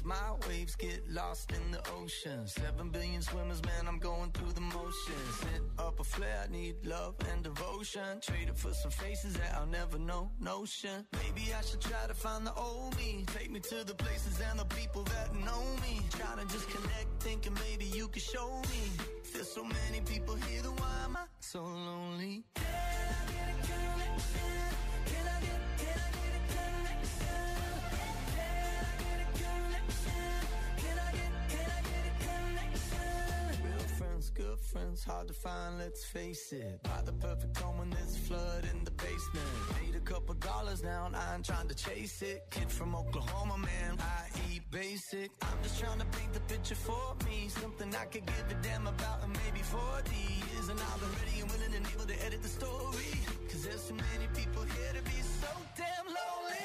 My waves get lost in the ocean. 7 billion swimmers, man, I'm going through the motions. Lit up a flare, I need love and devotion. Traded for some faces that I'll never know, notion. Maybe I should try to find the old me. Take me to the places and the people that know me. Try to just connect, thinking maybe you could show me. There's so many people here, then why am I so lonely? Good friends, hard to find, let's face it. Buy the perfect home when there's a flood in the basement. Made a couple dollars now and I ain't trying to chase it. Kid from Oklahoma, man, I eat basic. I'm just trying to paint the picture for me. Something I could give a damn about in maybe 40 years. And I'll be ready and willing and able to edit the story. Cause there's so many people here to be so damn lonely.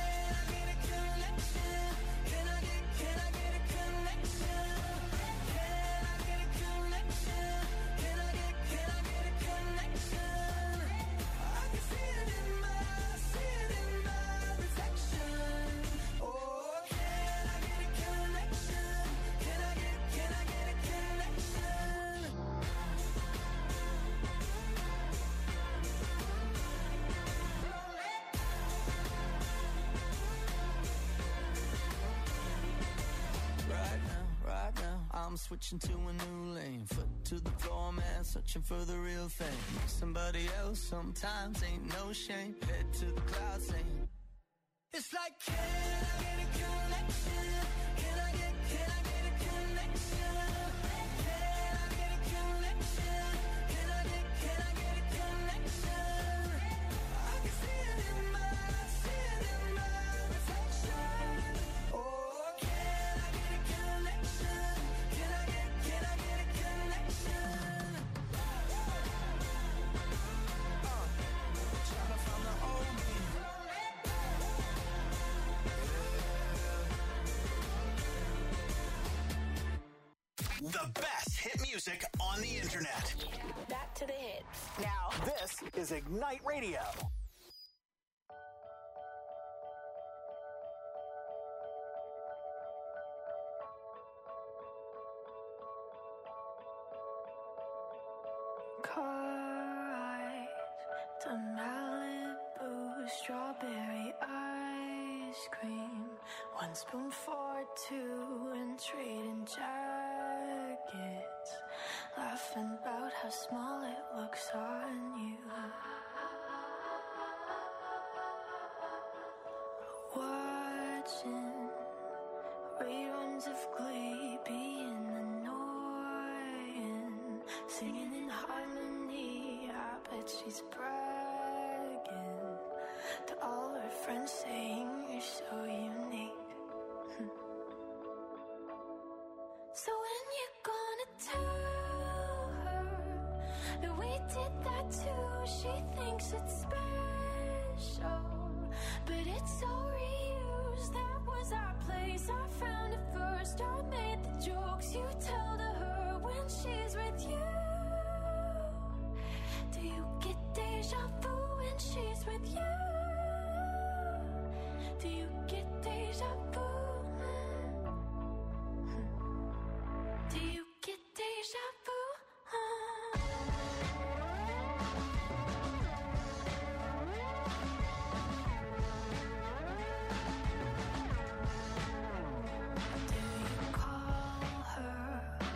I'm switching to a new lane. Foot to the floor, man, searching for the real thing. Somebody else sometimes ain't no shame. Head to the clouds saying, it's like, can I get a connection? Can I get a connection? Can I get a connection? Can I get a connection? I can see it in my reflection. Oh, can I get a connection? Can I get a connection? Trying to find the old me. The best hit music on the internet. Back to the hits. Now, this is Ignite Radio. Car eyes to Malibu, strawberry ice cream. 1 spoon for 2 and trading jackets. Laughing about how small it looks on you. Watching reruns of Glee being annoying. Singing in harmony, I bet she's bragging to all her friends, saying you're so unique. So when you gonna tell her that we did that too? She thinks it's special, but it's so reused. That was our place, I found it first. I made the jokes you tell to her when she's with you. Do you get deja vu when she's with you? Do you get deja vu? Do you get deja vu? Do you call her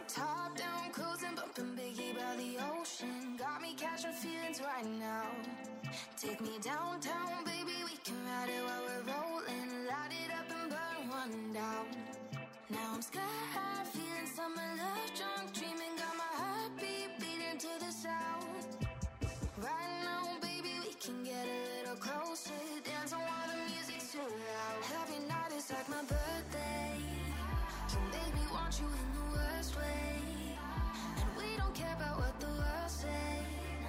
Top down, cruising, bumping Biggie by the ocean. Got me catching feelings right now. Take me downtown, baby, we can ride it while we're rolling. Light it up and burn one down. Now I'm sky high, feeling summer love, drunk, dreaming. Got my heartbeat beating to the sound. Right now, baby, we can get a little closer. Dance on while the music's too loud. Every night is like my birthday. Can baby want you in the worst way. And we don't care about what the world say.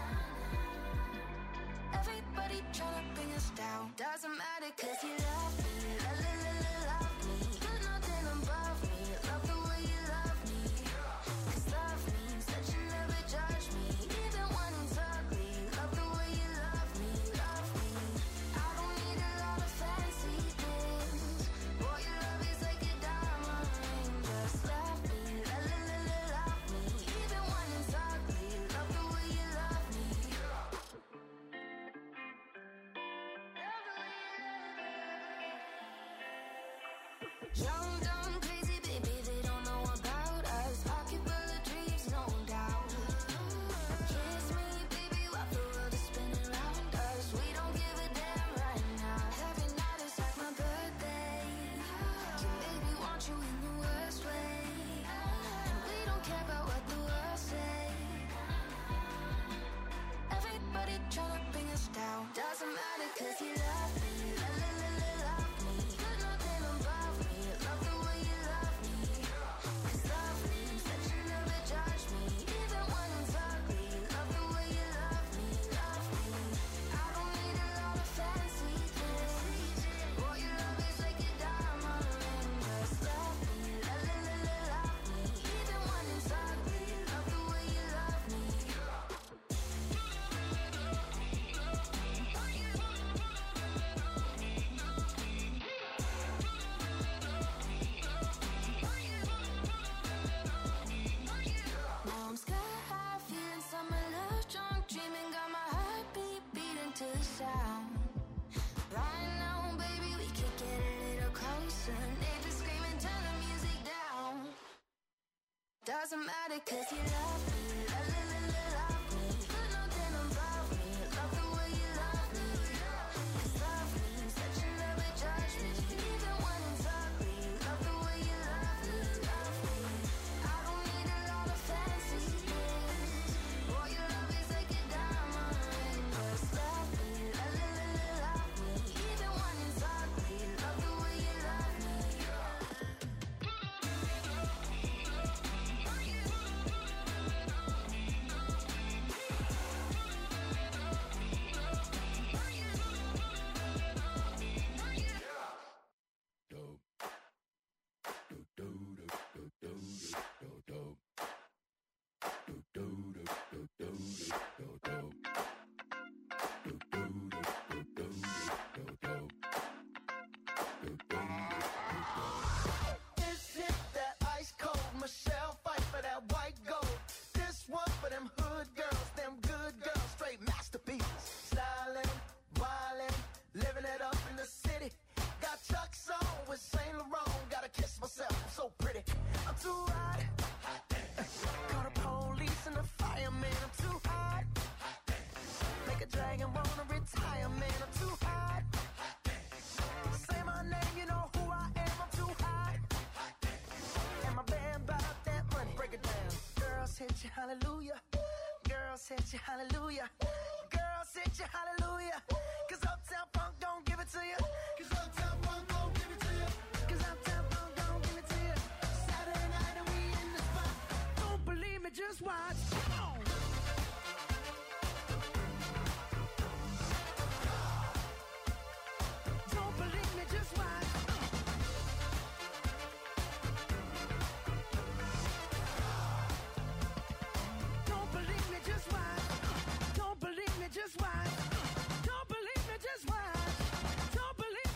Everybody tryna bring us down. Doesn't matter cause you love me. Love me. Put nothing above me. Love the way you love me. Cause love means that you never judge me. Even when it's ugly. Love the way you love me. Love me. I don't need a lot of fancy things. Boy, your love is like a diamond ring. Just love me. Love me. Even when it's ugly. Love the way you love me. Young, dumb, crazy, baby, they don't know about us. Pocket full of dreams, no doubt. Kiss me, baby, while the world is spinning around us. We don't give a damn right now. Every night is like my birthday. Can baby want you in the worst way. And we don't care about what the world say. Everybody tryna bring us down. Doesn't matter cause you love me. Love me. Put nothing above me. Love the way you love me. Cause love means that you never judge me. Even when it's ugly. Love the way you love me. Love me. I don't need a lot of fancy things. Boy, your love is like a diamond ring. Just love me. Love me. Even when it's ugly. Love the way you love me. Now I'm sky high, feeling summer love, drunk, dreaming. Got my heartbeat beating to the sound. Right now, baby, we could get a little closer. Neighbors screaming, turn the music down. Doesn't matter cause you love me. Love me. Put nothing above me. Love the way you love me. Cause love means that you never judge me. Even when it's ugly. Love the way you love me. Love me. I don't need a lot of fancy things. Boy, your love is like a diamond ring. Just love me. Love me. Even when it's ugly. Love the way you love me. This hit that ice cold Michelle fight for that white gold. This one for them hood girls, them good girls, straight masterpieces. Styling, wildin', living it up in the city. Got Chuck's on with Saint Laurent. Gotta kiss myself, I'm so pretty. I'm too hot. Call the police and the fireman. I'm too hot. Make a dragon wanna retire, man. I'm too hot. Say my name, you know who I am. I'm too hot. And my band bought that money. Break it down. Girls hit you, hallelujah. Girls hit you, hallelujah. Girls hit you, hallelujah. Cause Uptown Funk don't give it to you. Cause Uptown Funk don't give it to you. Cause Uptown Funk don't give it to you. Saturday night and we in the spot. Don't believe me, just watch. Come on. Don't believe me, just watch. Don't believe me, just watch. Don't believe me, just watch. Don't believe me, just watch. Don't believe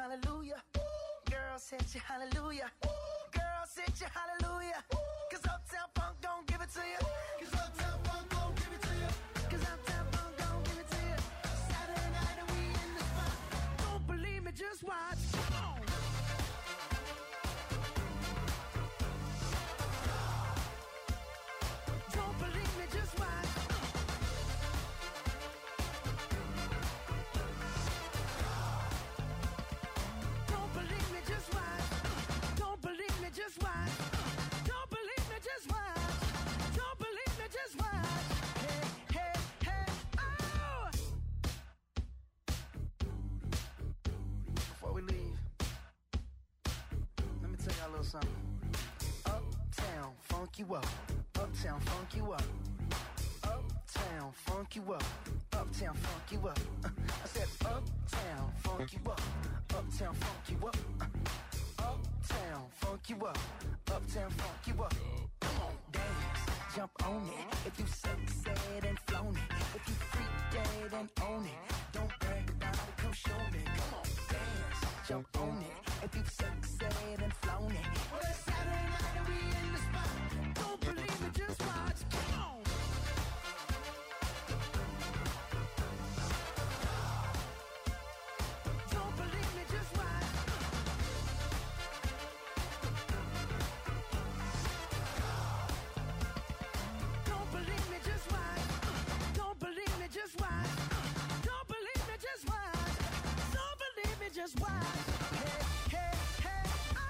hallelujah. Girls hit you hallelujah. Girls hit you hallelujah. Cause Uptown Funk don't give it to you. Cause Uptown Funk don't give it to you. Cause Uptown Funk don't give it to you. Saturday night and we in the spot. Don't believe me, just watch. Come on. Don't believe me, just watch. Don't believe me, just watch. Don't believe me, just watch. Don't believe me, just watch. Don't believe me, just watch. Hey, hey, hey, oh! Before we leave, let me tell y'all a little something. Uptown, funk you up. Uptown, funk you up. Uptown, funk you up. Uptown, funk you up. I said uptown, funk you up. Uptown, funk you up. Uptown, funk you up. Uptown, funk you up. Come on, dance, jump on it. If you succeed and flown it. If you freak dead and own it. Don't brag about it, come show me. Come on, dance, jump on it. If you succeed and flown it. Well, it's Saturday night and we in the spot. Don't believe me, just watch. Come on. Don't believe me, just watch. Don't believe me, just watch. Don't believe me, just watch. Don't believe me, just watch. Don't believe me, just watch. Hey, hey, hey, oh!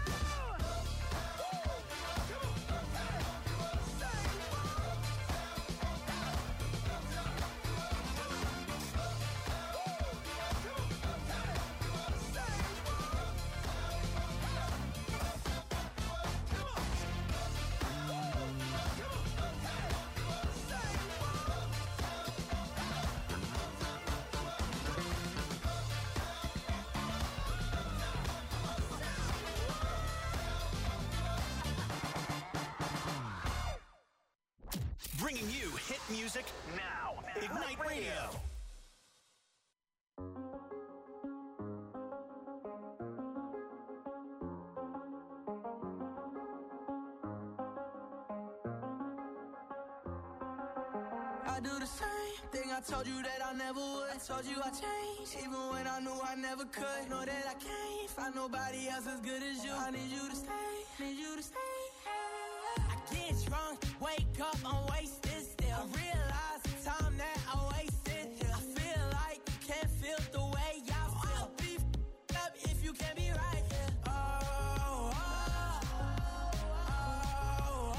Bringing you hit music now. Ignite Radio. I do the same thing I told you that I never would. I told you I changed, even when I knew I never could. Know that I can't find nobody else as good as you. I need you to stay, need you to stay. I get drunk, wake up, I'm wasted still. I realize the time that I wasted here. I feel like you can't feel the way I feel. I'll be up if you can't be right here. Oh, oh, oh, oh,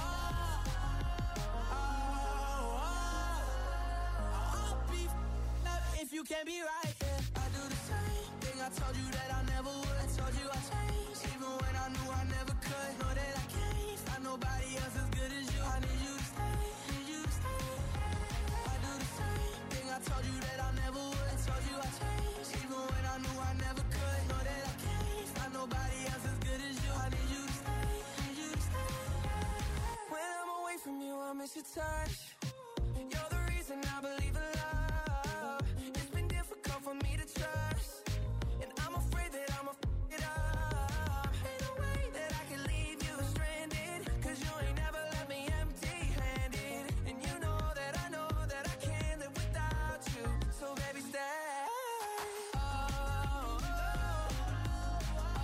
oh, oh. I'll be up if you can't be right here. I do the same thing I told you that I never would. I told you I changed, even when I knew I never could. Know that I can't find nobody else as good as you. I need you to stay, need you to stay. I do the same thing I told you that I never would. I told you I changed, even when I knew I never could. Know that I can't find nobody else as good as you. I need you to stay, need you to stay. When I'm away from you, I miss your touch. You're the reason I believe in love. It's been difficult for me to trust, and I'm afraid that I'ma f it up. Ain't no way that I can leave you stranded, cause you ain't never left me empty-handed. And you know that I can't live without you. So baby, stay. Oh, oh, oh,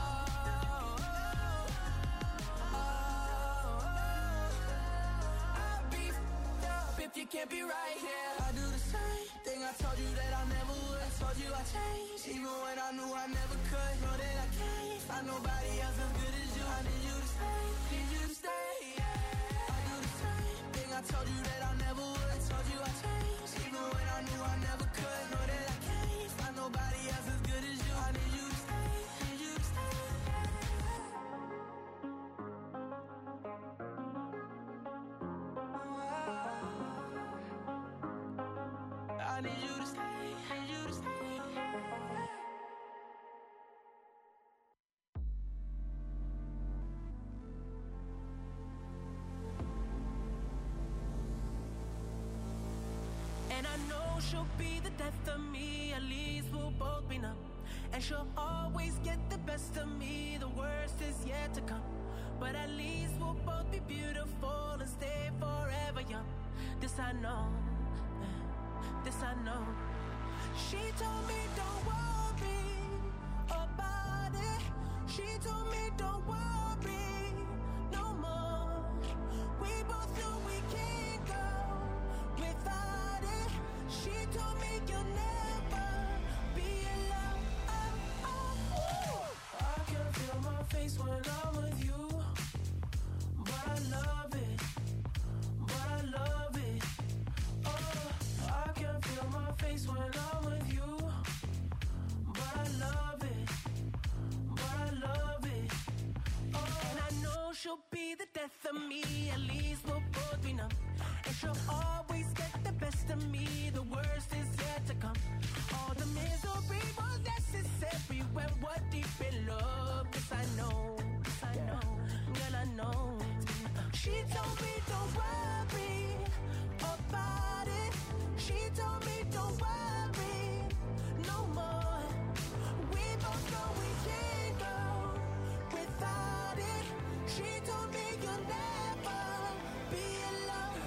oh, oh. I'll be f***ed up if you can't be right here. I do the same thing I told you that I never would. I told you I changed, even when I knew I never could. Know that I can't find nobody else as good as you. I need you to stay, need you to stay. Yeah. I do the same thing I told you that I never would. I told you I changed, even when I knew I never could. Know that I can't find nobody else as good as you. I need you to stay, need you to stay. I need you to stay, need you to stay. And I know she'll be the death of me, at least we'll both be numb. And she'll always get the best of me. The worst is yet to come. But at least we'll both be beautiful and stay forever young. This I know, this I know. She told me don't worry about it. She told me don't worry no more. We both know we can't go without it. She told me you'll never be alone. I can feel my face when I'm with you. But I love it, but I love it. Oh, I can feel my face when I'm with you. But I love it, but I love it. Oh, and I know she'll be the death of me. At least we'll both be numb. And she'll always get the best of me. The worst is yet to come. All the misery was necessary when we're deep in love. Yes, I know, girl, I know. She told me don't worry about it. She told me don't worry no more. We both know we can't go without it. She told me you'll never be alone.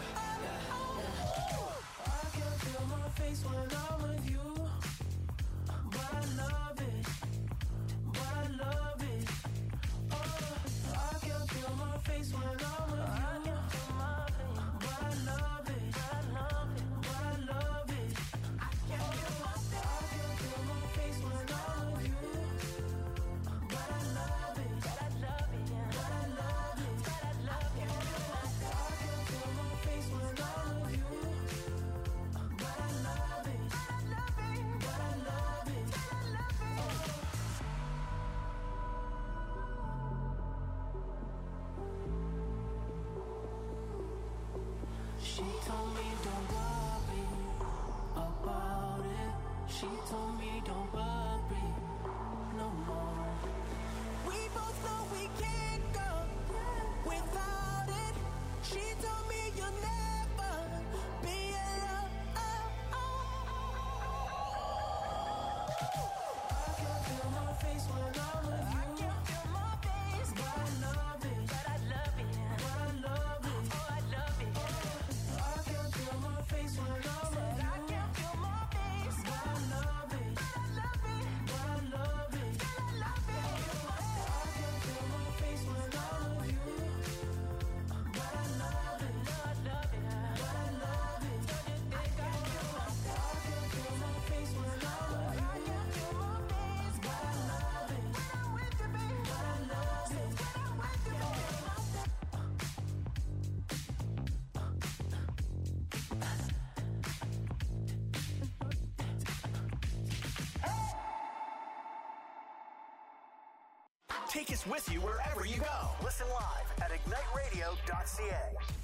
I can feel my face when I'm with you. But I love it, but I love it. Oh, I can feel my face when I'm with you. But I love it, but I love it, but I love it. I can feel my face when I'm with you. But I love it, but I love it, but I love it, but I love it. I can feel my face when I'm with you. But I love it, but I love it, but I love it, but I love it. She told me don't worry about it. She told me don't worry no more. We both know we can't go without it. She told me you'll never be alone. I can feel my face when I'm with you. I can feel my face, but I love it, but I love it, but I love it. Oh, I love it. I can feel my face when I'm with you. I can feel my face, but I love it, but I love it, but I love it, but I love it. I can feel my face when I'm with you. But I love it, but I love it, but I love it. I can feel my face when I'm with you. I can feel my face, but I love it, when I'm with you, baby. But I love it, when I'm with you, baby. Take us with you wherever you go. Listen live at igniteradio.ca.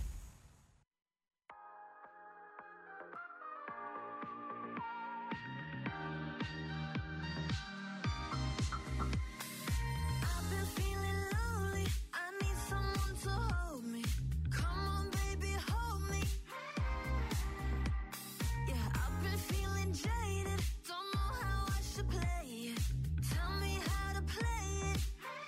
I've been feeling lonely. I need someone to hold me. Come on, baby, hold me. Yeah, I've been feeling jaded. Don't know how I should play it. Tell me how to play it.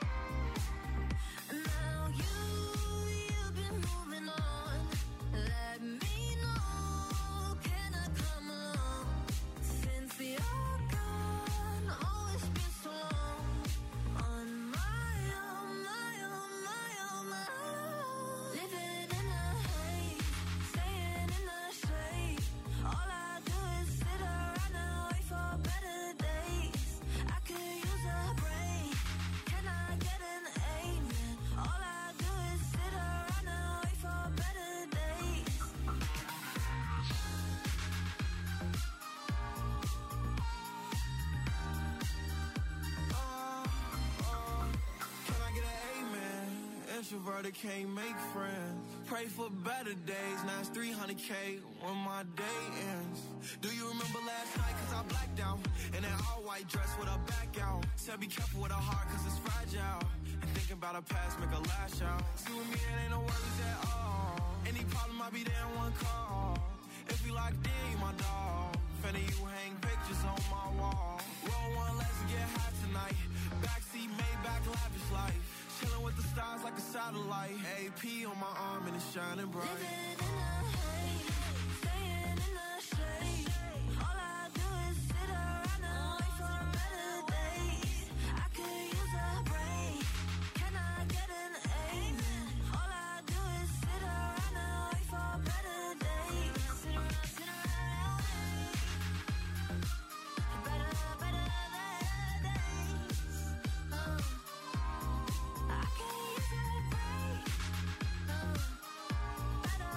Now you've been moving on. Let me know. Can I come along? Since you're gone, oh, it's been so long. On my own, my own, my own, my own. Living in a haze, staying in the shade. All I do is sit around and wait for better days. I could use a break. Can I get an amen? All I do is sit around and wait for better days. Can I get an amen? Introverted can't make friends. Pray for better days. Now it's 300K when my day ends. Do you remember last night? Cause I blacked out. In an all white dress with a back out. Said be careful with a heart cause it's fragile. And thinking about a past make a lash out. See with me it ain't no worries at all. Any problem I'll be there in one call. If we locked in, you my dog. Finna you hang pictures on my wall. Roll one, let's get high satellite. AP on my arm and it's shining bright. Living in the haze, staying in the shade. All I do is sit around and wait for better days. I could use a break. Can I get an amen? All I do is sit around and wait for better days. Sit around and wait. Better days. I could use a break. Better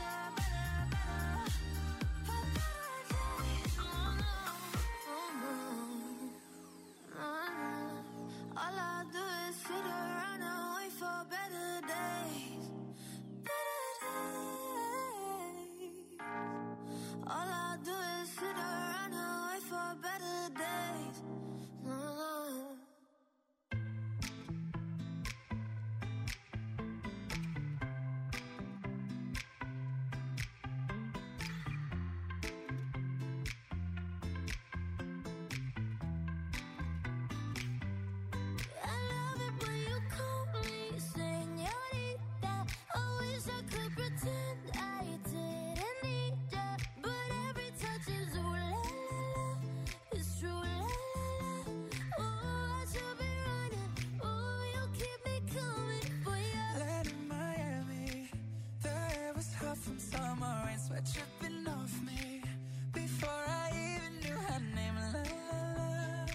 for better days. All I do is sit around and wait for better days. Better days. All I do is sit around and wait for better days. I love it when you call me señorita. I wish I could pretend I didn't need ya, but every touch is ooh la la la. It's true la la la. Oh, I should be running. Oh, you keep me coming for ya. Land in Miami, the air was hot from summer rain, sweat dripping off me before I even knew her name. La la la,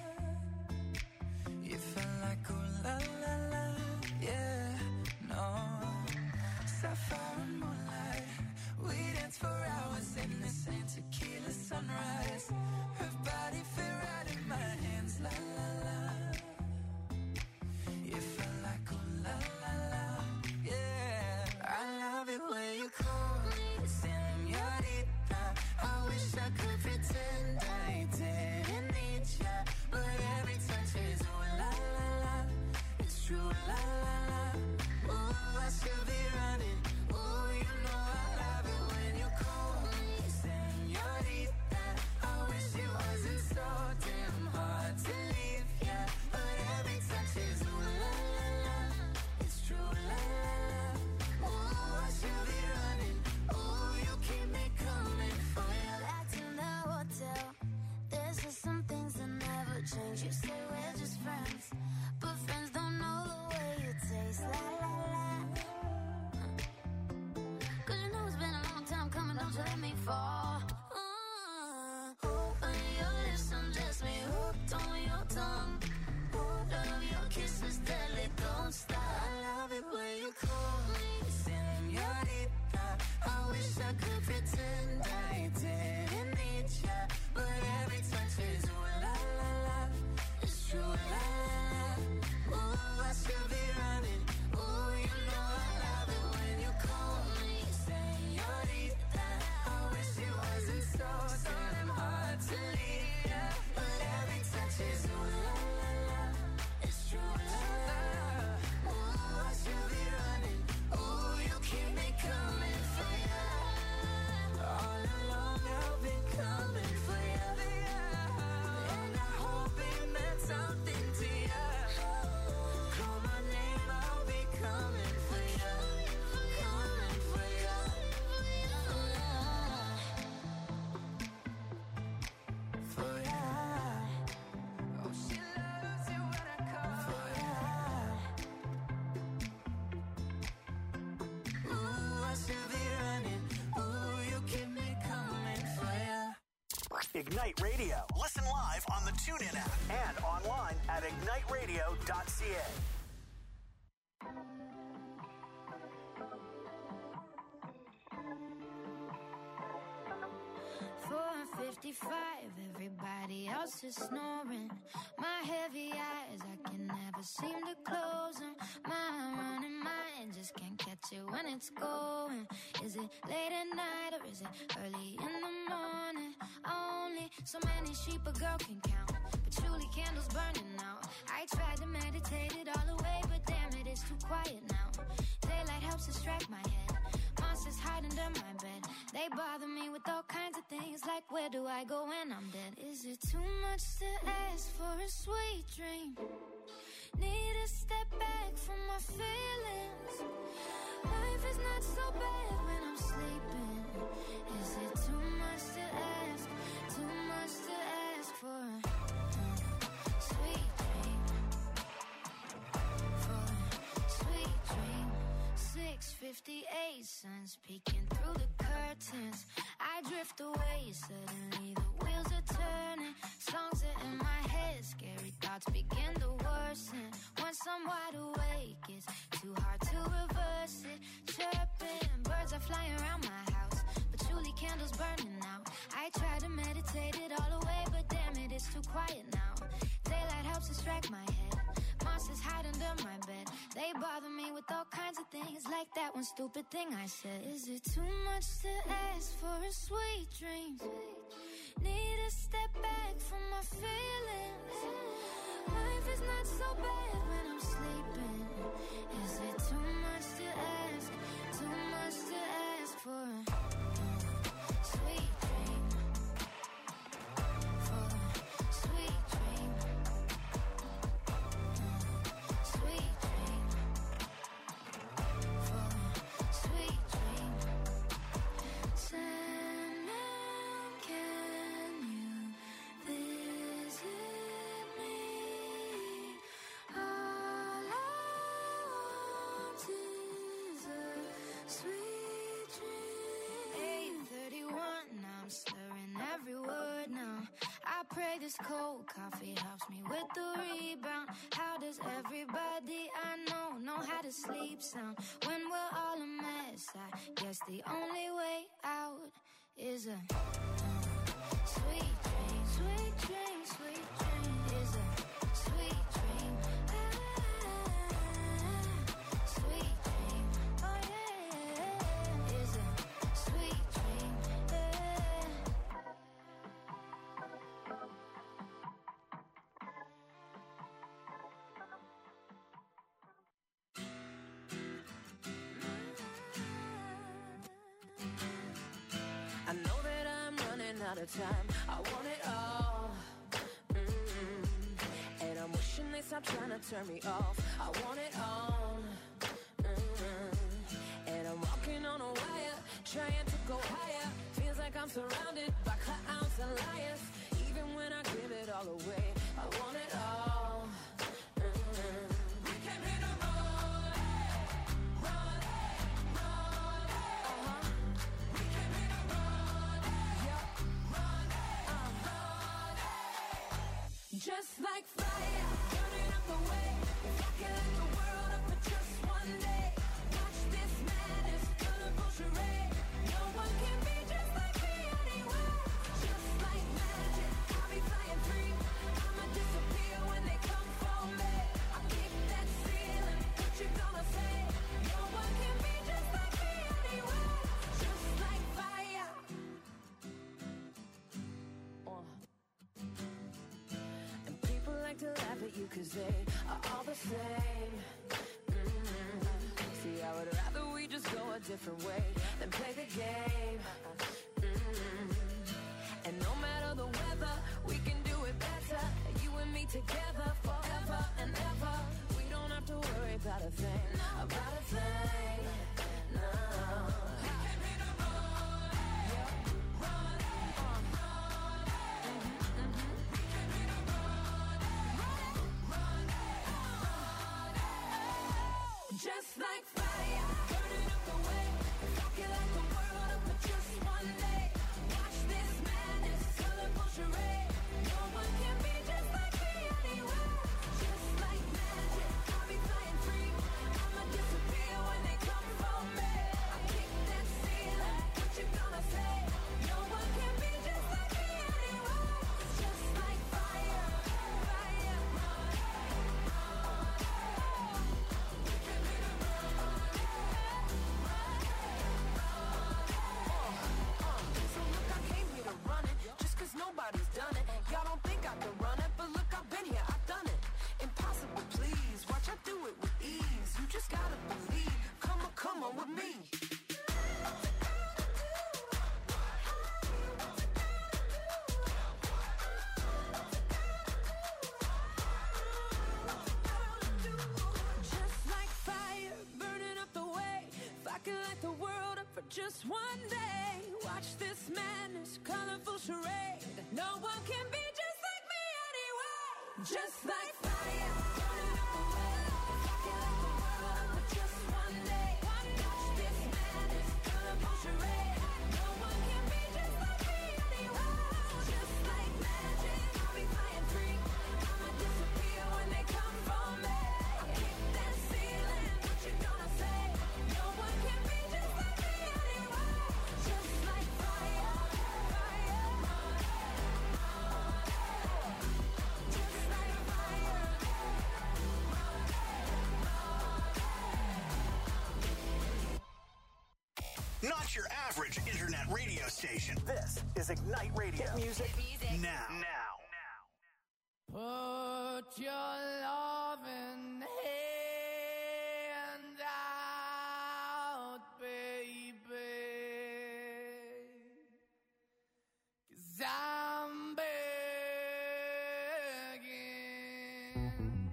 you felt like ooh la la la, yeah, no. Sapphire and moonlight, we danced for hours in the same tequila sunrise. Her body fit right in my hands, la la la. You felt like ooh la la la, yeah. I love it when you call me señorita. I wish I could pretend I didn't need ya, but every touch is ooh la la la. It's true la la la. Ooh, I should be running. Ooh, you know I love it when you call me señorita. I wish it wasn't so damn hard to leave ya, but every touch is ooh la la la. It's true la la la. Ooh, I should be running. Ooh, you keep me coming for ya. Back in the hotel, there's just some things that never change. You say we're just friends, but friends don't know the way you taste. La la la. 'Cause you know it's been a long time coming, don't you let me fall. On your lips, undress me, hooked on your tongue. Love your kisses, deadly, don't stop. I love it when you call me señorita. I wish I could pretend I didn't need ya, but every touch is ooh la la la. It's true la la la. Ooh, I should be running. Ooh, you know I love it when you call me señorita. I wish it wasn't so damn hard to leave ya, but every touch is ooh la la la. It's true la la la. Ooh, I should be running. Ooh, you keep me coming for ya. All along I've been coming for ya, and I hope it meant something to ya. Call my name, I'll be coming for ya, coming for ya. For ya. Oh, she loves it when I call for ya. Ooh, I should be running. Ooh, you keep me coming for ya. Ignite Radio. Listen live on the TuneIn app and online at igniteradio.ca. 4:55, everybody else is snoring. My heavy eyes, I can never seem to close them. My running mind just can't catch it when it's going. Is it late at night or is it early in the morning? Only so many sheep a girl can count, patchouli candles burning out. I tried to meditate it all away, but damn it, it's too quiet now. Daylight helps distract my head. Monsters hide under my bed. They bother me with all kinds of things, like where do I go when I'm dead? Is it too much to ask for a sweet dream? Need to step back from my feelings. Life is not so bad when I'm sleeping. Is it too much to ask? Too much to ask for a sweet dream? For a sweet dream. 6:58, sun's peeking through the curtains. I drift away, suddenly the wheels are turning. Songs are in my head, scary thoughts begin to worsen. Once I'm wide awake, it's too hard to reverse it. Chirping, birds are flying around my house, but truly candles burning out. I try to meditate it all away, but damn it, it's too quiet now. Daylight helps distract my head. Monsters hide under my bed. They bother me with all kinds of things, like that one stupid thing I said. Is it too much to ask for a sweet dream? Need to step back from my feelings. Life is not so bad when I'm sleeping. Is it too much to ask? Too much to ask for a sweet dream? For a sweet dream. Sweet dream. For a sweet dream. Sandman, can you visit me? All I want is a sweet dream. 8:31, I'm slurring every word now. I pray this cold coffee helps me with the rebound. How does everybody I know how to sleep sound? When we're all a mess, I guess the only way out is a sweet dream. Sweet dream, sweet dream is a sweet dream. Sweet dream, oh yeah, is a sweet dream. I know that I'm running out of time. I want it all. And I'm wishing they stop trying to turn me off. I want it all. And I'm walking on a wire, trying to go higher. Feels like I'm surrounded by clowns and liars. Even when I give it all away, I want it all. We came here to run, run, run. We came here to run, run, run. Just like fire, burning up the way. If I can light the world up for just one day. Watch this madness, colorful charade. No one can be just like me anyway. Just like magic, I'll be flying free. I'ma disappear when they come for me. I keep that ceiling, what you gonna say? No one can be just like me anyway. Just like fire. And people like to laugh at you 'cause they are all the same. See, I would rather we just go a different way than play the game. And no matter the weather, we can do it better. You and me together forever and ever. We don't have to worry about a thing, about a thing. No. We came here to run, run, We came here to run, run, just like fire, burning up the way. If I can light the world up for just one day. Watch this madness, colorful charade. No one can be just like me anyway. Just like magic, I'll be flying free. I'ma disappear when they just one day. Watch this madness, colorful charade. No one can be just like me anyway. Just like fire, burning up the way. Rocking like the world, but just one day. Watch this madness, colorful charade. No one can be just like me anyway. Just like magic, I'll be flying free. I'ma disappear when they come for me. I keep that ceiling, what you gonna say? No one can be just like me anyway. Just like fire, fire. Just like fire. Not your average internet radio station. This is Ignite Radio. Hit music now. Put your loving hand out, baby, 'cause I'm begging.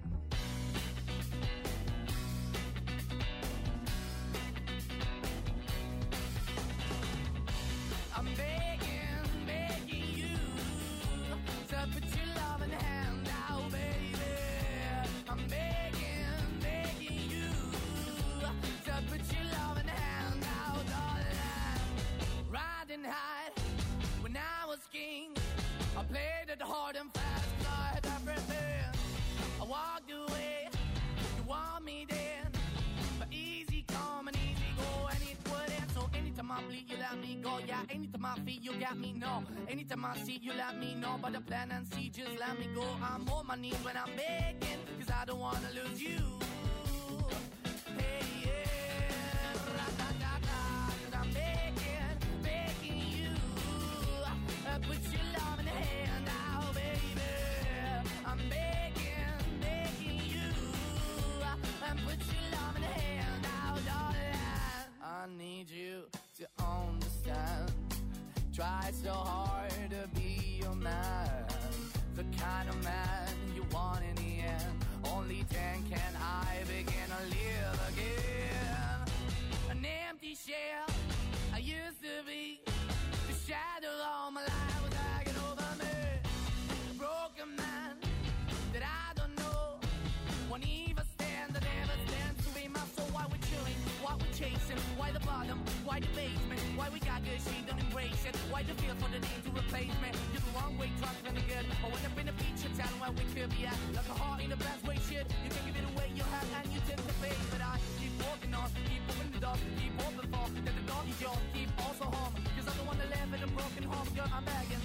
I'm begging you to put your loving hand out, baby. I'm begging you to put your loving hand out, darling. Riding high when I was king, I played it hard and fast, 'cause I had everything. I walked away, you want me then, but easy come and easy go, and it wouldn't. So anytime I bleed, you let me go. Yeah, anytime I feel, you got me, no. Anytime I see, you let me know. But the plan and see, just let me go. I'm on my knees when I'm begging, 'cause I don't wanna lose you. Hey, yeah, ra-da-da-da, 'cause I'm begging you. Put your love in the hand out, baby. I'm begging you. Put your love in the hand out, darling. I need you to understand. Try so hard to be your man, the kind of man you want in the end. Only then can I begin to live again. An empty shell I used to be, the shadow all my life was hanging over me. A broken man that I don't know won't even stand, that never stands to be my soul. Why we chilling, why we chasing, why the bottom, why the basement, why we got good, she don't embrace it, why the feel for the need to replace me. You're the wrong way, trying to be good, I went up in the feature town where we could be at, like a heart in the best way, shit. You can give it away, you have, and you take the face, but I keep walking on, keep opening the door, keep open for, that the door is yours, keep also home, 'cause I'm the one that live in a broken home, girl, I'm begging.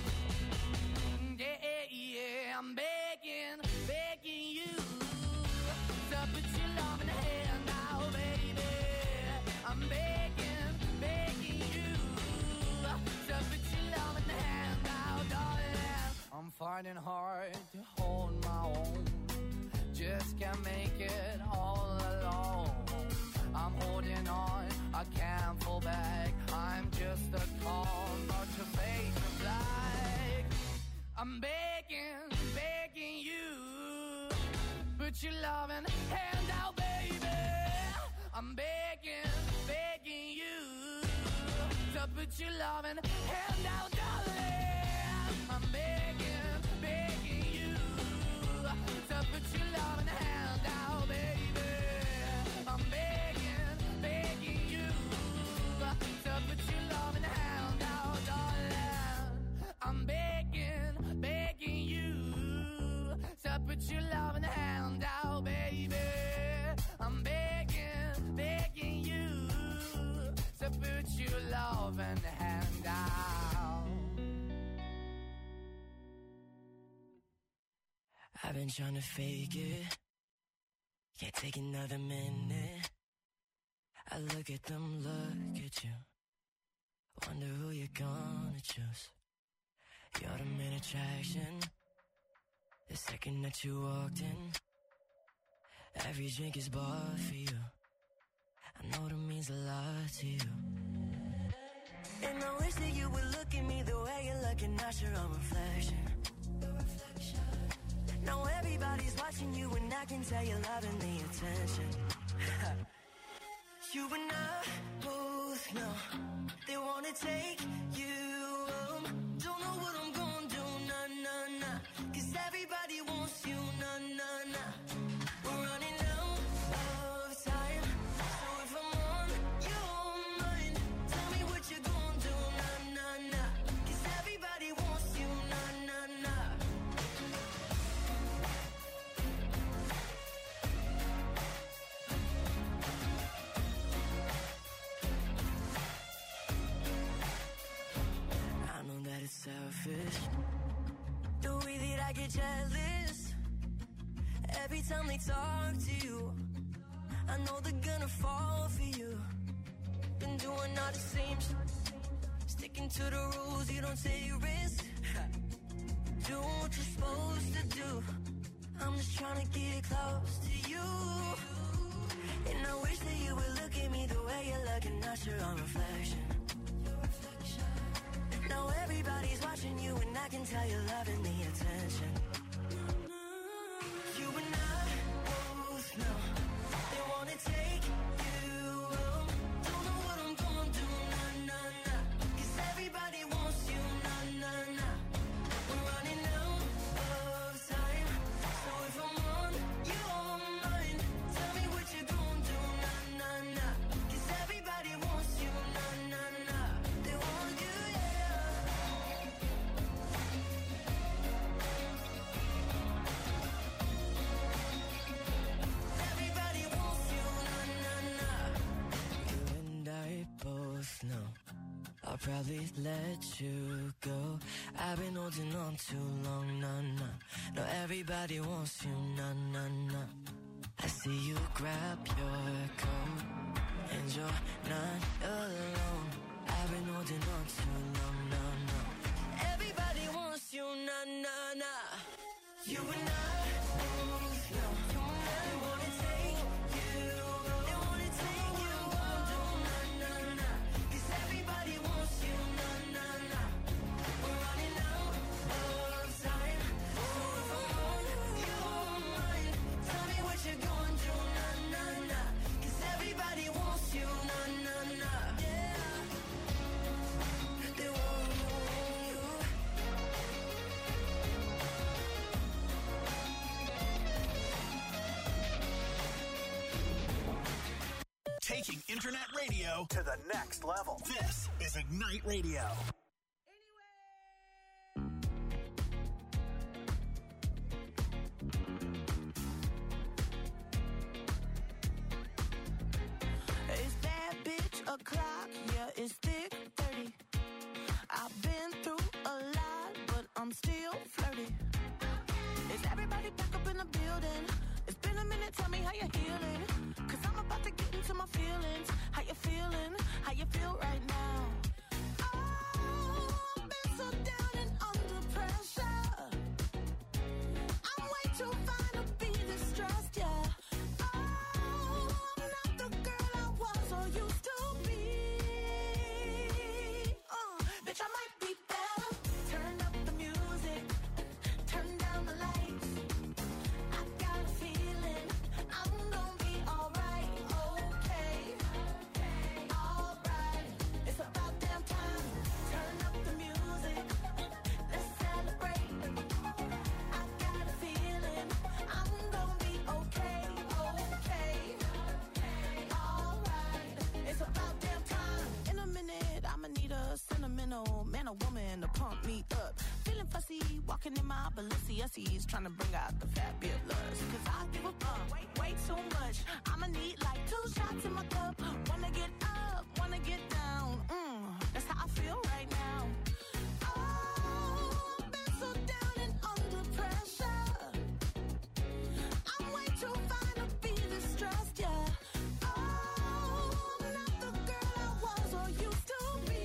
Yeah, I'm begging you to put your love in the hand now, baby. I'm begging you to put your love in the hand now, darling. I'm fighting hard to hold my own, just can't make it all alone. I'm holding on, I can't fall back. I'm just a call, not your face of black. I'm begging you, put your loving hand out, baby. I'm begging you to put your loving hand out, darling. I'm begging you to put your loving hand out, baby. I'm begging you to put your loving hand out, darling. I'm begging you to put your loving hand out, baby. I'm begging you to put your loving hand out. I've been trying to fake it, can't take another minute. I look at them, look at you, wonder who you're gonna choose. You're the main attraction, the second that you walked in. Every drink is bought for you, I know that means a lot to you. And I wish that you would look at me the way you're looking at your own reflection. Now everybody's watching you and I can tell you're loving the attention. You and I both no. They wanna take you home. Don't know what I'm gonna do, nah, nah, nah. 'Cause everybody wants you, nah, nah, nah. We're running out of time. So if I'm on your mind, tell me what you're gonna do, nah, nah, nah. 'Cause everybody wants you, nah, nah, nah. I know that it's selfish, the way that I get jealous every time they talk to you. I know they're gonna fall for you. Been doing all the same shit, sticking to the rules, you don't take risks. Doing what you're supposed to do. I'm just trying to get close to you. And I wish that you would look at me the way you're looking at your own reflection. Now everybody's watching you and I can tell you're loving the attention. You and I both know they wanna take you home. Don't know what I'm gonna do, nah, nah, nah. 'Cause everybody wants you, nah, nah, nah. We're running out of time. So if I'm on your mind, tell me what you're gonna do, nah, nah, nah. 'Cause everybody wants you, nah, nah, nah. They want you, yeah. Everybody wants you, nah, nah, nah. You and I both know I'll probably let you go. I've been holding on too long, nah, nah. No, everybody wants you, nah, nah, nah. I see you grab your coat and you're not alone. I've been holding on too long, nah, nah. Everybody wants you, nah, nah, nah. You and I both know they wanna take you, they wanna take you home, nah, nah, nah. 'Cause everybody wants you, nah, nah, nah. We're running out of time. So if I'm on your mind, tell me what you're gonna do, nah, nah, nah. 'Cause everybody wants you, nah, nah, nah. Yeah. They want you. Taking internet radio to the next level. This is Ignite Radio. It's that bitch o'clock, yeah, it's thick 30. I've been through a lot, but I'm still flirty. Is everybody back up in the building? It's been a minute, tell me how you're healing. 'Cause I'm about to get into my feelings. How you feeling? How you feel right now? Oh, I've been so down and under pressure. I'm way too fine to be distressed, yeah. Oh, I'm not the girl I was or used to be. Bitch, I might be better. Turn up the music, turn down the lights. I got a feeling I'm gonna be alright, okay, alright. It's about damn time. Turn up the music, let's celebrate. I got a feeling I'm gonna be okay, alright. It's about damn time. In a minute, I'ma need a sentimental man or woman to pump me up. Feeling fussy, walking in my Balenciennes, trying to bring out the fabulous. 'Cause I give a fuck way too much. I'ma need like 2 shots in my cup. Wanna get up, wanna get down. That's how I feel right now. Oh, I've been so down and under pressure. I'm way too fine to be distressed, yeah. Oh, I'm not the girl I was or used to be.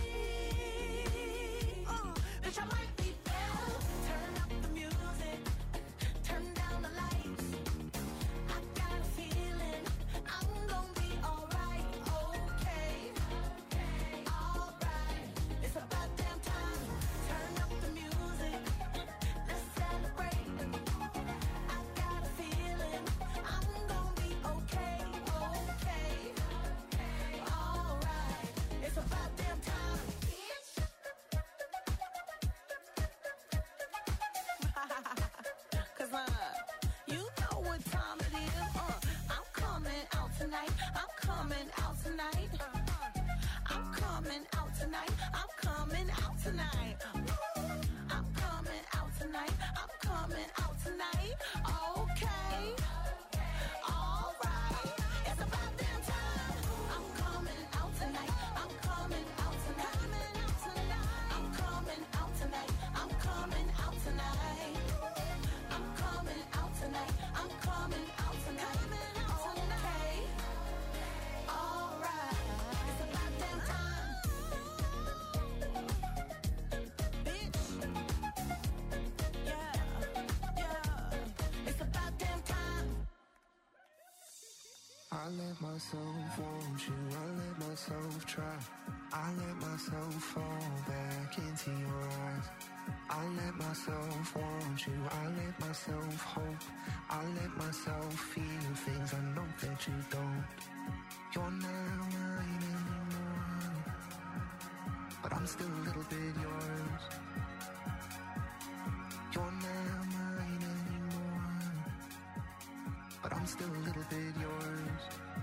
Bitch, I might be better. Turn up the music, turn down the lights. I got a feeling I'm gonna be alright, okay, alright. coming out tonight. I'm coming out tonight. I'm coming out tonight. I'm coming out tonight. I'm coming out tonight. Okay. All right. It's about damn time. I'm coming out tonight. I'm coming out tonight. I'm coming out tonight. I'm coming out tonight. I'm coming out tonight. I'm coming out tonight. Okay. All right. It's about damn time. Bitch. Yeah. Yeah. It's about damn time. I let myself want you, I let myself try. I let myself fall back into your eyes. I let myself want you, I let myself hope. I let myself feel things I know that you don't. You're not mine anymore, but I'm still a little bit yours. You're not mine anymore, but I'm still a little bit yours.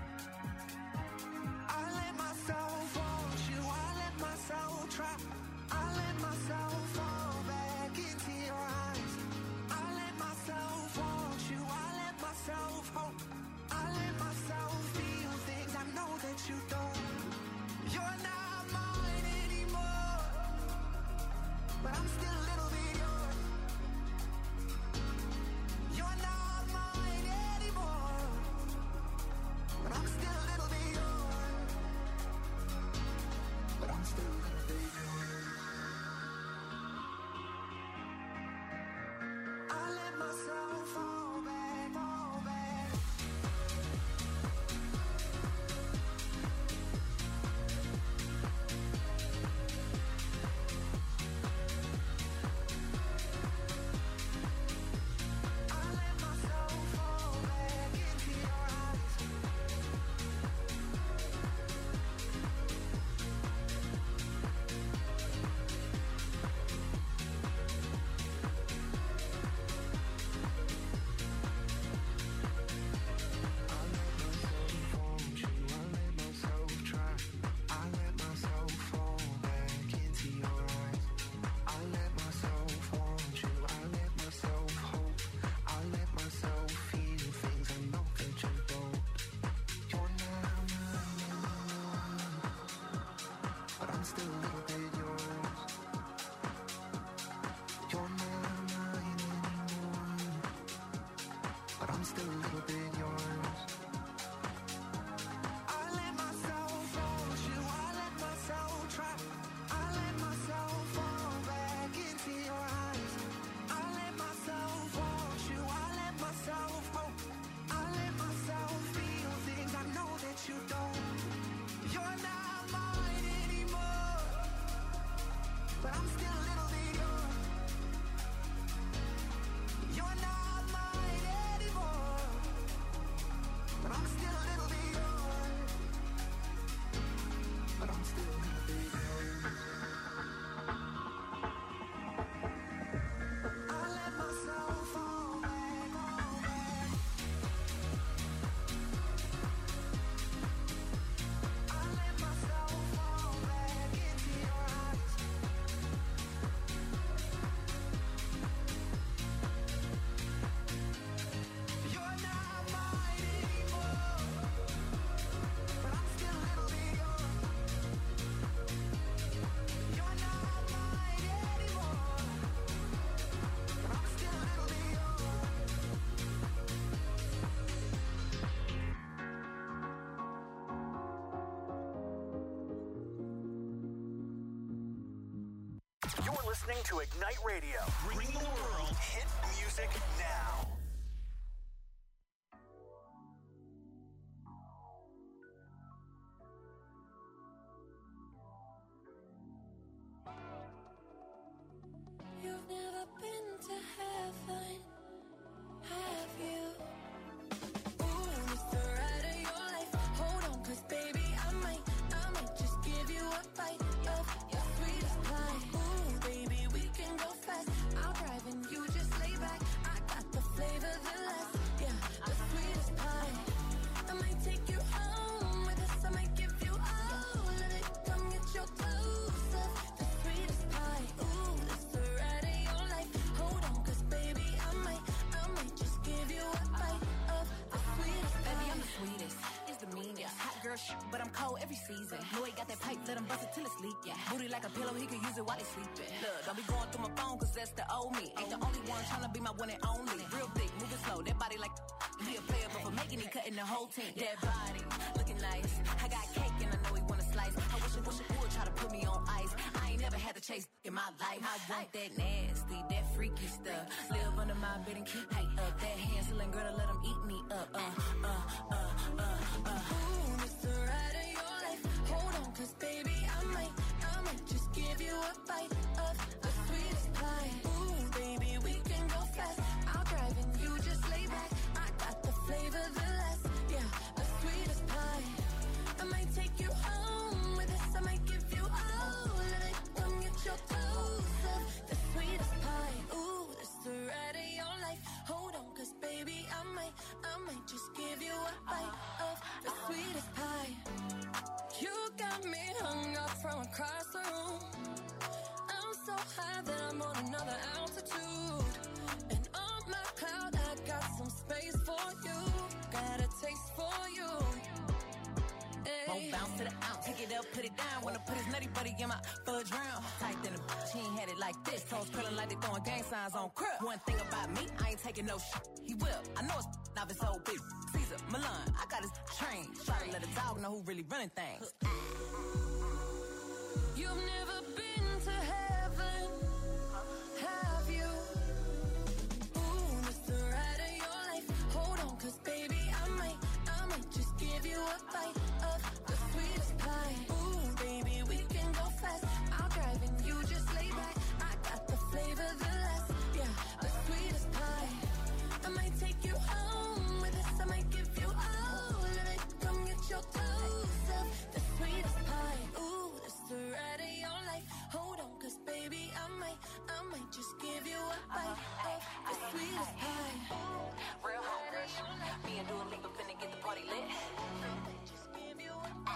I let myself want you, I let myself try. I let myself fall back into your eyes. I let myself want you, I let myself hope. I let myself feel things I know that you don't. You're not mine anymore, but I'm still a little bit yours. You're not mine anymore, but I'm still a little bit yours. But I'm still a little bit yours. I let myself fall back, fall back. I let myself fall back into your eyes. I let myself want you, I let myself try. I let myself fall back into your eyes. I let myself want you, I let myself hope. I let myself feel things I know that you don't. You're not mine anymore, but I'm still a little bit yours. You're not mine anymore, but I'm still a little bit yours. I let myself want you, I let myself try. I let myself fall back into your eyes. I let myself want you, I let myself hope. I let myself feel things I know that you don't. You're not mine anymore, but I'm still a little bit yours. You're not mine anymore, but I'm still a little bit yours. But I'm still a little bit yours. I let myself fall back, fall back. I let myself fall back into your eyes. You're not mine anymore, but I'm still a little bit yours. You're not mine anymore, but I'm still a little bit yours. You're listening to Ignite Radio. Bring the world hit music now. You've never been to heaven, have you? Ooh, it's the ride of your life. Hold on, 'cause baby, I might just give you a bite of your sweetest pie. Ooh, baby, we can go fast. I'll drive and you just lay back. I got the sleeping. No, he got that pipe, let him bust it till it's leak. Yeah. Booty like a pillow, he can use it while he sleeping. Look, don't be going through my phone, cause that's the old me. Ain't the only one tryna be my one and only. Real thick, moving slow, that body like he a player, but for making it, cutting the whole team. That body, looking nice. I got cake and I know he wanna slice. I wish it would try to put me on ice. I ain't never had to chase in my life. I want that nasty, that freaky stuff. Live under my bed and keep height up. That Hansel and Gretel, let him eat me up. Ooh, this the ride of your life. Hold on, cause baby, I might just give you a bite of the sweetest pie. Ooh, baby, we can go fast. I'll drive and you just lay back. I got the flavor, the last, yeah, the sweetest pie. I might take you home with us. I might give you all of it. Come get your toes of the sweetest pie. Ooh, this the ride of your life. Hold on, cause baby, I might just give you a bite of the sweetest pie. You got me hung up from across the room. I'm so high that I'm on another altitude. And on my cloud, I got some space for you. Got a taste for you. Won't bounce to the ounce, take it up, put it down. Wanna put his nutty buddy in my fudge round. Tight than a bitch, he ain't had it like this. Toes curling like they throwing gang signs on crib. One thing about me, I ain't taking no shit. He will, I know it's now it's so big. Caesar, Milan, I got his train. Try to let a dog know who really running things. You've never been to heaven, have you? Ooh, this the ride of your life. Hold on, cause baby, I might just give you a bite of the sweetest pie. Ooh, baby, we can go fast. I'll drive and you just lay back. I got the flavor, the last, yeah, the sweetest pie. I might take you home with us. I might give you all of it. Come get your toes of the sweetest pie. Ooh, this the ride of your life. Hold on, cause baby, I might just give you a bite of the sweetest pie. Real hot rush. Me and Dua Lipa finna get the party lit. Just give you a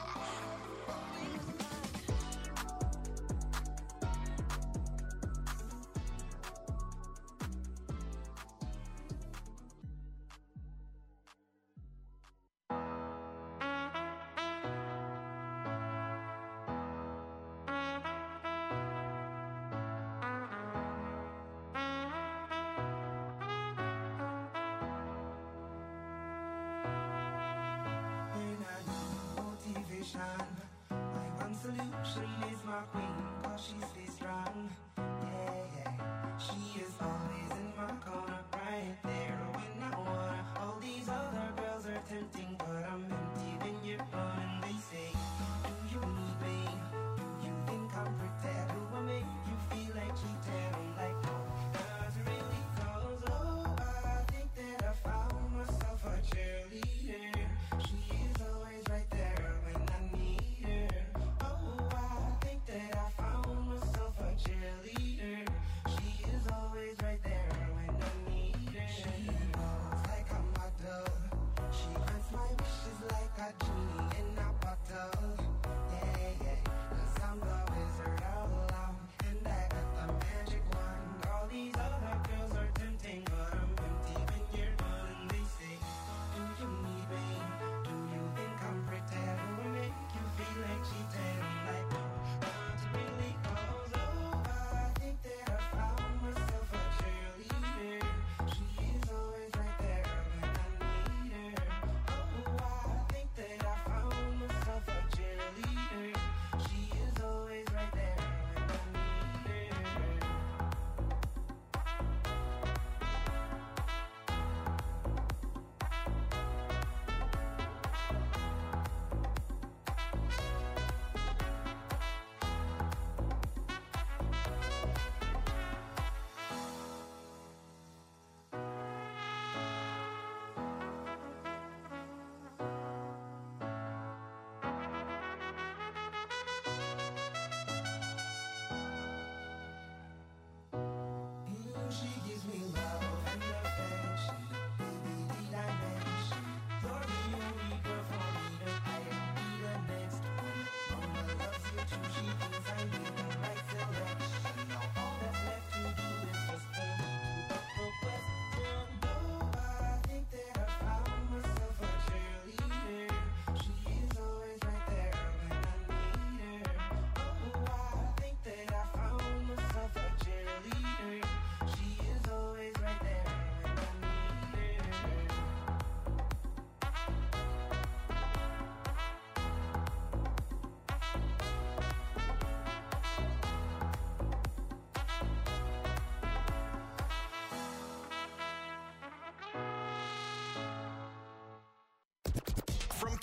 My one solution is my queen, cause she stays strong. Yeah, yeah. She is always in my corner, right there when I wanna. All these other girls are tempting, but I'm empty when you're gone. And they say, do you need me? Do you think I'm pretend? Do I make you feel like cheating? I'm like, no, not really, cause oh, I think that I found myself a cheerleader. She is always right there when I need her. Oh, I think that I found myself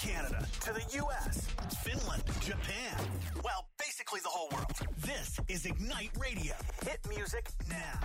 Canada to the U.S., Finland, Japan. Well, basically the whole world. This is Ignite Radio. Hit music now.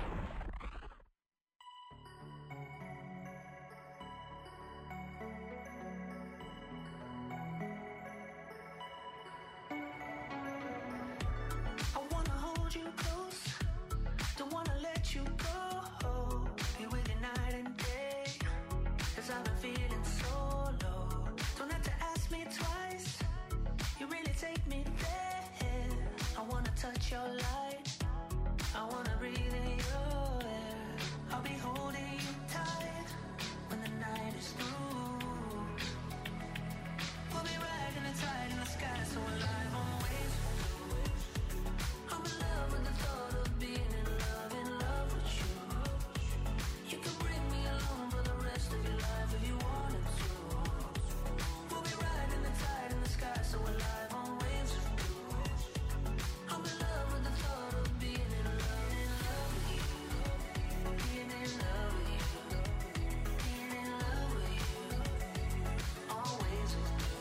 I wanna hold you close, don't wanna let you go. Be with you night and day, 'cause I've been feeling so low. Don't have to ask me twice, you really take me there. I wanna touch your light, I wanna breathe in your air. I'll be holding you tight when the night is through. We'll be riding the tide in the sky, so alive on waves. I'm in love with the thought of being in love with you. You can bring me along for the rest of your life if you wanted to. We'll be riding the tide in the sky, so alive on waves. I'm in love with the thought of being in love with you. Being in love with you. Being in love with you. Always with you.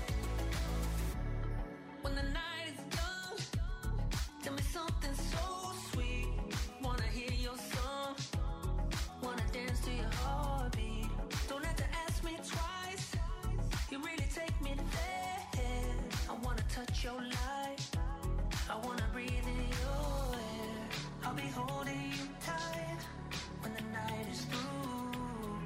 When the night is done, tell me something so sweet. Wanna hear your song, wanna dance to your heartbeat. Don't have to ask me twice, you really take me there. I wanna touch your light, I wanna breathe in your air. I'll be holding you tight when the night is through.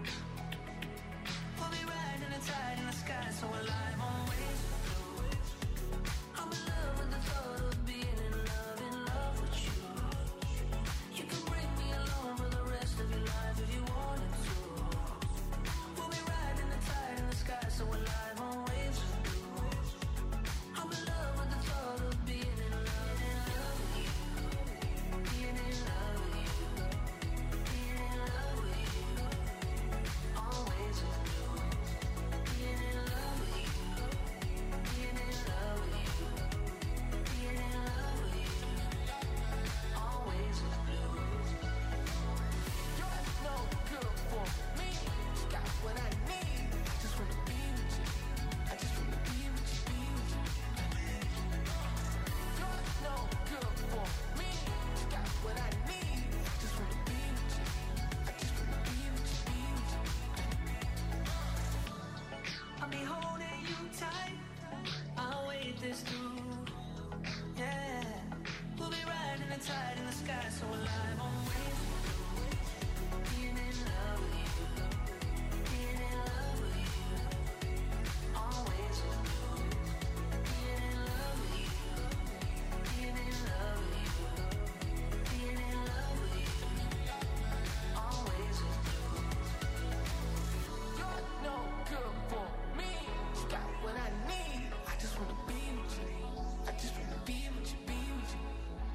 We'll be riding the tide in the sky, so alive on waves. I'm in love with the thought of being in love with you. You can bring me along for the rest of your life if you wanted to. We'll be riding the tide in the sky, so alive on waves. I'm in love with the thought of being in love with you. Being in love with you. Being in love with you. Always with you. Being in love with you. Being in love with you. Being in love with you. Always with you. You're no good for me. Got what I need. Just wanna be with you. I just wanna be with you, be with you. You're no good for me. Got what I need. Just wanna be with you. I just wanna be with you, be with you. I'll be holding you tight, I'll wait this through. Yeah, we'll be riding the tide in the sky, so alive on waves. Being in love with you. Being in love with you. Always with you. Being in love with you. Being in love with you. Being in love with you. Always with you. You're no good for me. You got what I need. I just wanna be with you. I just wanna be with you, be with you.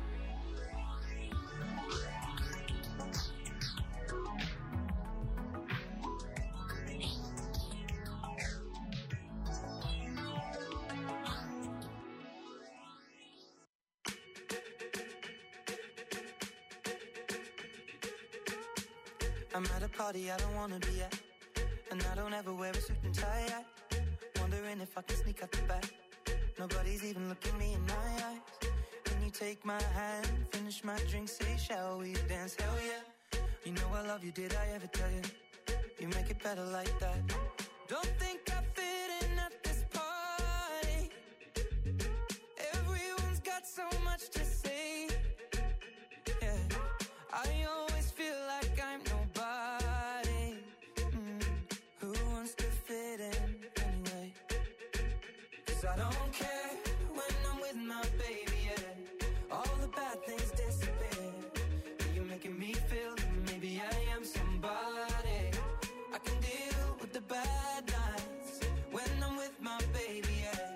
I'm at a party I don't wanna be at, and I don't ever wear a suit and tie. Wondering if I can sneak out the back. Nobody's even looking me in my eyes. Can you take my hand, finish my drink, say shall we dance? Hell yeah. You know I love you, did I ever tell you? You make it better like that. Don't think I fit in at this party. Everyone's got so much to say. Yeah, I always feel like I'm nobody. Who wants to fit in anyway? 'Cause I don't care when I'm with my baby, yeah. All the bad things disappear. You're making me feel that maybe I am somebody. I can deal with the bad nights when I'm with my baby, yeah.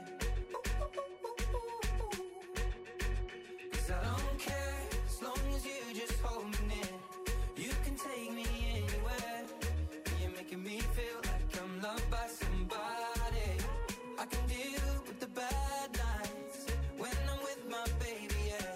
'Cause I don't care as long as you just hold me near. You can take me anywhere. You're making me feel like I'm loved by somebody. I can deal with the bad nights when I'm with my baby, yeah.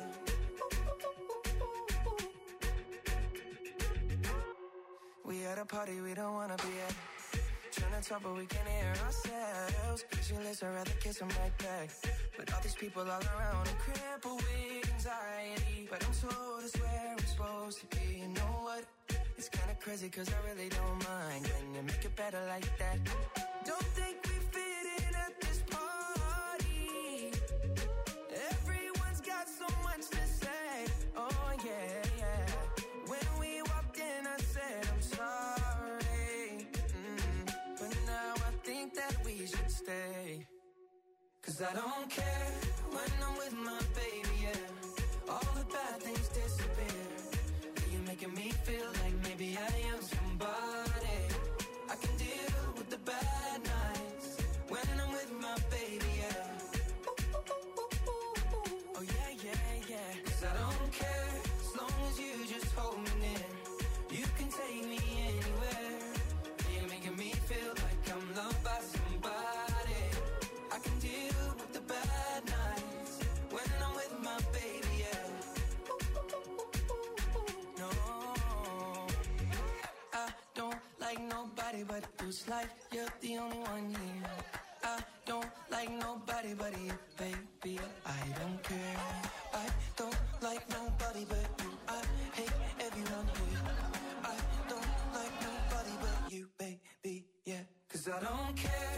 We at a party we don't wanna be at. Trying to talk, but we can't hear ourselves. Pictureless, I'd rather kiss them right back. But all these people all around, I'm crippled with anxiety. But I'm told it's where I'm supposed to be. You know what? It's kinda crazy, cause I really don't mind. Can you make it better like that? Don't think we fit in at this party. Everyone's got so much to say. Oh yeah, yeah. When we walked in, I said I'm sorry. But now I think that we should stay. Cause I don't care when I'm with my baby, yeah. All the bad things disappear. You're making me feel like maybe I am somebody. I can deal with the bad nights when I'm with my baby, yeah. Oh yeah, yeah, yeah. Cause I don't care as long as you just hold me near. You can take me anywhere. You're making me feel like I'm loved by somebody. I can deal with the bad nights when I'm with my baby, yeah. No, I don't like nobody but you. It's like you're the only one here. I don't like nobody but you, baby. I don't care. I don't like nobody but you. I hate everyone here. I don't like nobody but you, baby, yeah. Cause I don't care